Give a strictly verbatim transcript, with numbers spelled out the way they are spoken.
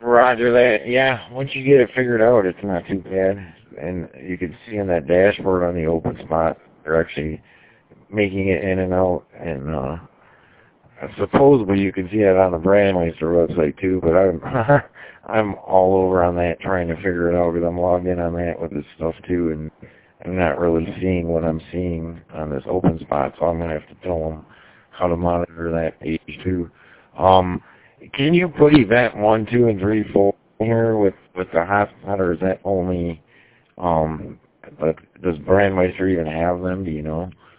Roger that. Yeah, once you get it figured out, it's not too bad. And you can see on that dashboard on the open spot, they're actually making it in and out. And uh, supposedly you can see that on the Brandmeister website too. But I'm I'm all over on that trying to figure it out because I'm logged in on that with this stuff too, and I'm not really seeing what I'm seeing on this open spot. So I'm gonna have to tell them how to monitor that page too. Um, can you put event one, two, and three full here with with the hotspot, or is that only? Um, but does Brandmeister even have them? Do you know?